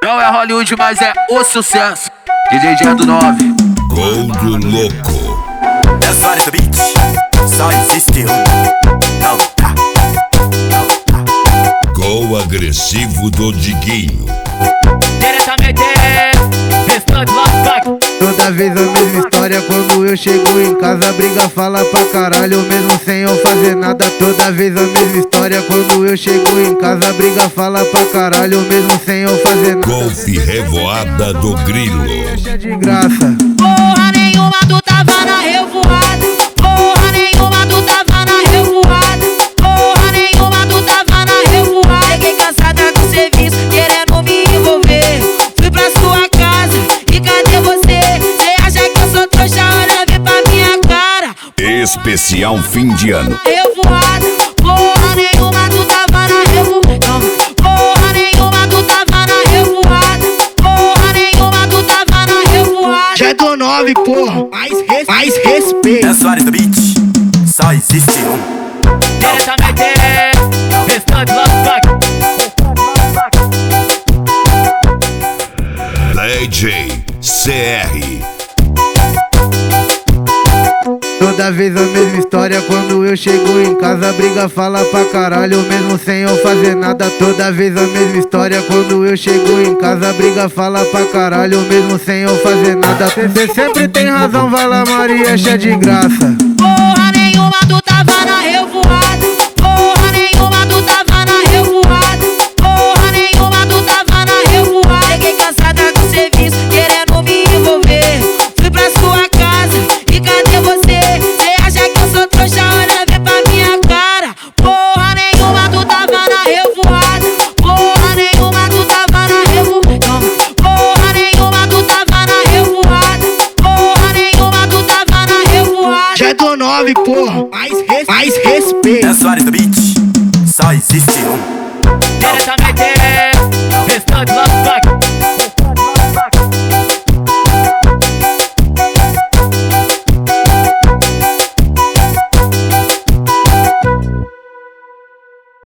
Não é Hollywood, mas é o sucesso. DJ do 9. Gol do louco. É Soares do beat, só existe um. Não tá. Gol agressivo do Diguinho. Diretamente, restante Las Vegas. Toda vez a mesma história, quando eu chego em casa, a briga fala pra caralho, mesmo sem eu fazer nada. Toda vez a mesma história, quando eu chego em casa, a briga fala pra caralho, mesmo sem eu fazer nada. Golpe revoada do Grilo. Deixa de graça. Porra nenhuma, tu tava na revoada. Porra nenhuma, tu tava na revoada. Porra nenhuma, tu tava na revoada. Cheguei cansada do serviço, querendo me envolver. Fui pra sua casa, e cadê você? Cê acha que eu sou trouxa? Olha, vem pra minha cara. Especial fim de ano. Revoada, porra nenhuma, tu tava na revoada. Porra nenhuma, tu tava na revoada. Porra nenhuma, tu tava na revoada. Já é do 9, porra, mais respeito. É Soares do beat, só existe um. Diretamente, restante Las Vegas. DJ CR. Toda vez a mesma história, quando eu chego em casa, a briga fala pra caralho, mesmo sem eu fazer nada. Toda vez a mesma história, quando eu chego em casa, a briga fala pra caralho, mesmo sem eu fazer nada. Cê sempre tem razão, vai lá Maria, cheia de graça. Porra nenhuma, tu tava na revoada. Porra nenhuma, tu tava na revoada. Porra nenhuma, tu tava na revoada. Cheguei cansada do serviço, querendo me envolver. Fui pra sua casa, e cadê você? Cê acha que eu sou trouxa? Olha, vem pra minha cara. Porra nenhuma, tu tava na revoada. Porra nenhuma, tu tava na revoada. Porra nenhuma, tu tava na revoada. Porra nenhuma, tu tava na revoada. Já é do 9, porra, mais respeito. É Soares do beat, só existe um. Diretamente, restante Las Vegas.